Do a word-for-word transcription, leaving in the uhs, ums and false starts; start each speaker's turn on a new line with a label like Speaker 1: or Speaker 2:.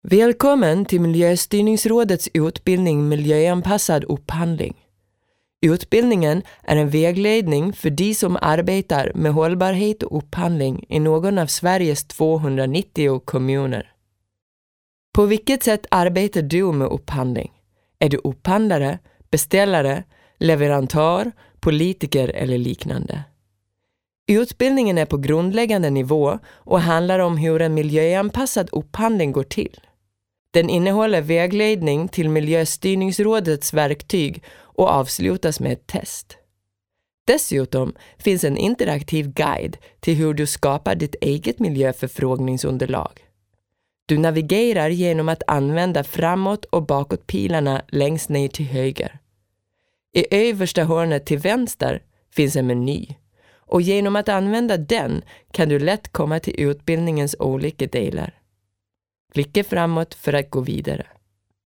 Speaker 1: Välkommen till Miljöstyrningsrådets utbildning Miljöanpassad upphandling. Utbildningen är en vägledning för de som arbetar med hållbarhet och upphandling i någon av Sveriges tvåhundranittio kommuner. På vilket sätt arbetar du med upphandling? Är du upphandlare, beställare, leverantör, politiker eller liknande? Utbildningen är på grundläggande nivå och handlar om hur en miljöanpassad upphandling går till. Den innehåller vägledning till Miljöstyrningsrådets verktyg och avslutas med ett test. Dessutom finns en interaktiv guide till hur du skapar ditt eget miljöförfrågningsunderlag. Du navigerar genom att använda framåt- och bakåtpilarna längst ner till höger. I översta hörnet till vänster finns en meny. Och genom att använda den kan du lätt komma till utbildningens olika delar. Klicka framåt för att gå vidare.